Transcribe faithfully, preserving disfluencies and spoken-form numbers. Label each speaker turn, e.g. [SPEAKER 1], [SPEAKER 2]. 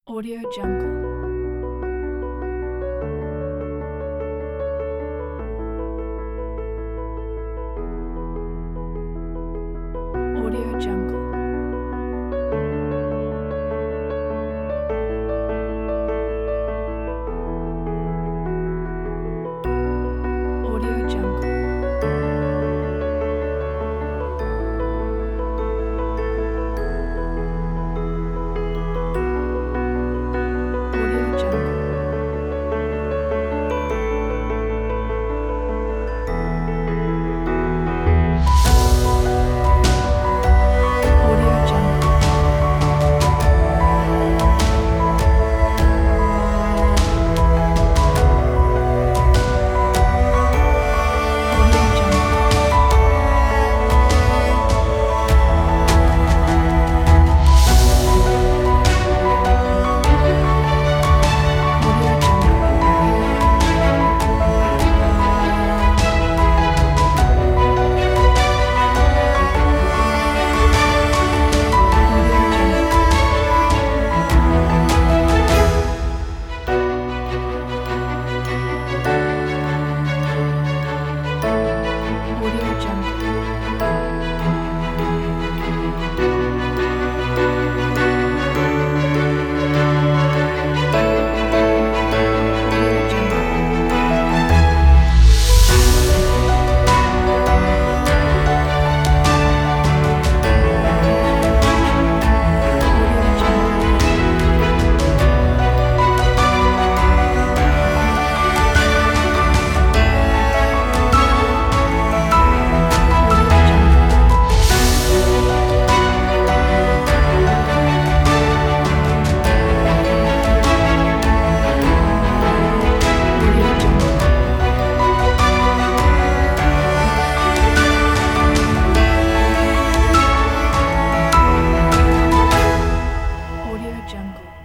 [SPEAKER 1] Audio Jungle. Audio Jungle. Audio Jungle. Audio Jungle. Audio Jungle. Audio Jungle. Audio Audio Jungle. Audio Jungle. Audio Jungle. Audio Jungle. Audio Jungle. Audio Jungle.